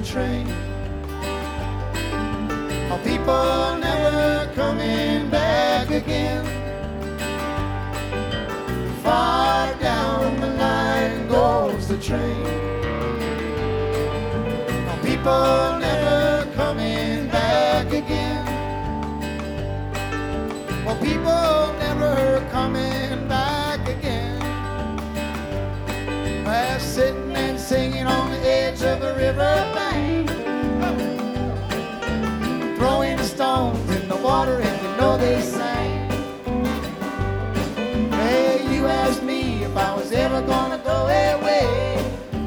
train. Oh, people never coming back again. Far down the line goes the train. Oh, people never coming back again. Oh, people never coming back again. Well, sitting and singing on the edge of a river bank, throwing stones in the water, and you know they sang. Hey, you asked me if I was ever gonna go away.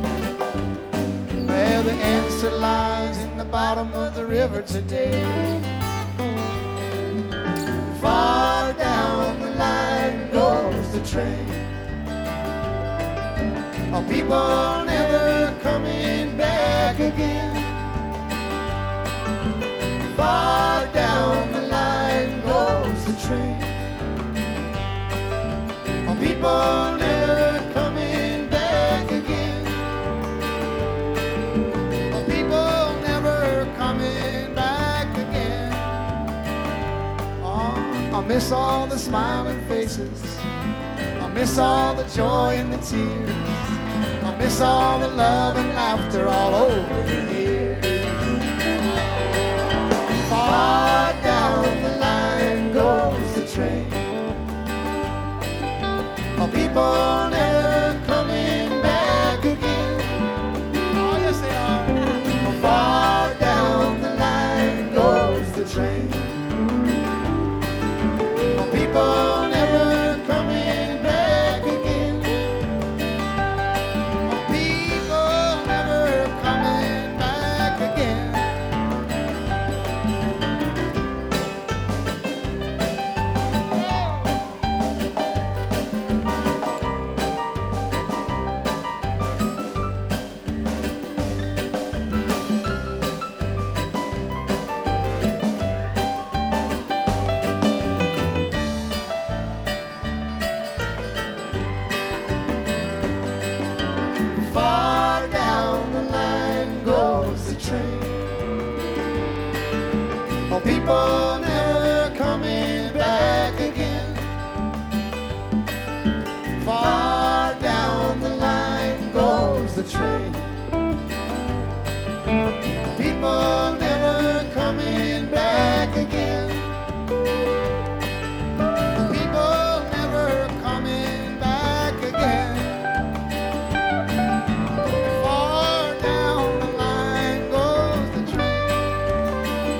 Well, the answer lies in the bottom of the river today. Far down the line goes the train. Oh, people never coming back again. Far down the line goes the train. Oh, people never coming back again. Oh, people never coming back again. Oh, I miss all the smiling faces. I miss all the joy and the tears. I miss all the love and laughter all over here. Far down the line goes the train. Oh, people never coming back again. Oh, yes they are. Oh, far down the line goes the train. Oh, people never coming back again. Oh, people never coming back again. Far down the line goes the train. Oh, people never coming back again. Far down the line goes the train. People never coming back again. People never coming back again. Far down the line goes the train.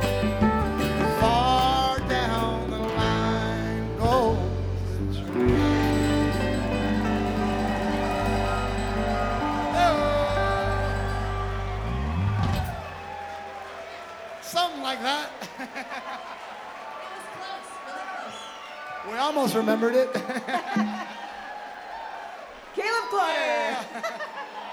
Far down the line goes the train. Something like that. It was close, really close. We almost remembered it. Caleb Clutter.